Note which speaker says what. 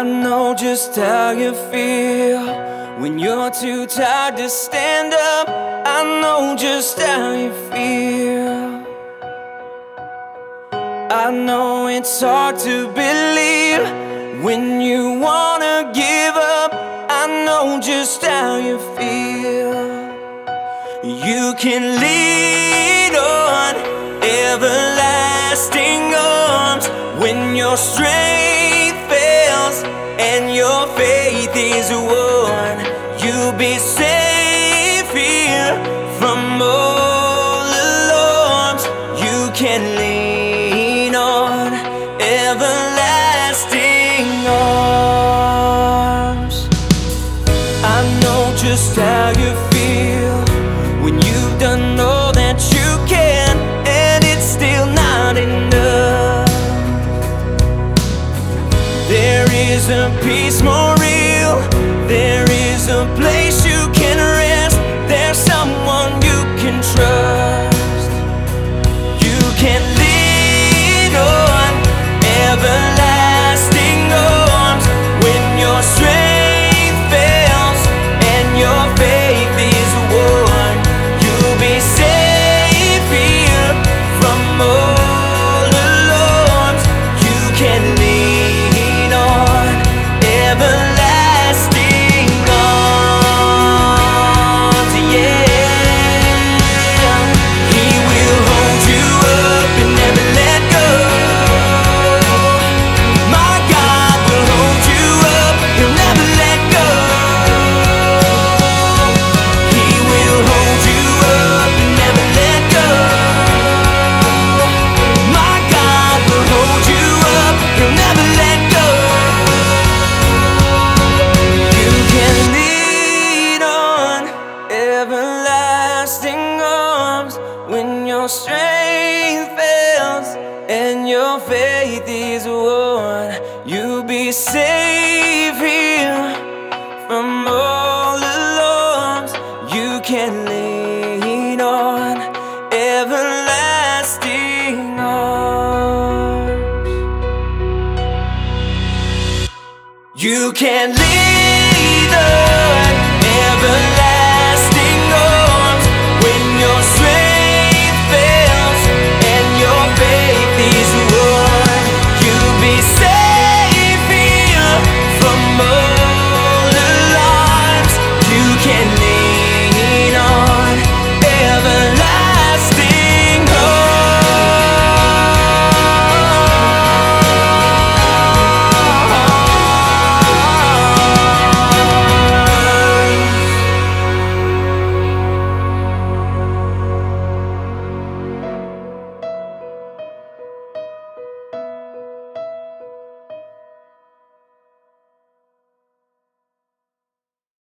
Speaker 1: I know just how you feel when you're too tired to stand up. I know just how you feel. I know it's hard to believe when you wanna give up. I know just how you feel. You can lean on everlasting arms when your strength fails and your faith is worn. You'll be safe here from all alarms. You can lean on everlasting arms. I know just how you feel when you've done all that you can and it's still not enough. There is a peace more real. There is a place you can rest. There's someone you can trust. You can lean on everlasting arms when your strength fails and your faith is worn. You'll be safe here from all alarms. You can lean on everlasting arms, yeah. He will hold you up and never let go. My God will hold you up, He'll never let go. He will hold you up and never let go. My God will hold you up, He'll never let go. You can lean on everlasting arms when your strength fails and your faith is worn. You'll be safe here from all alarms. You can lean on everlasting arms. You can lean on everlasting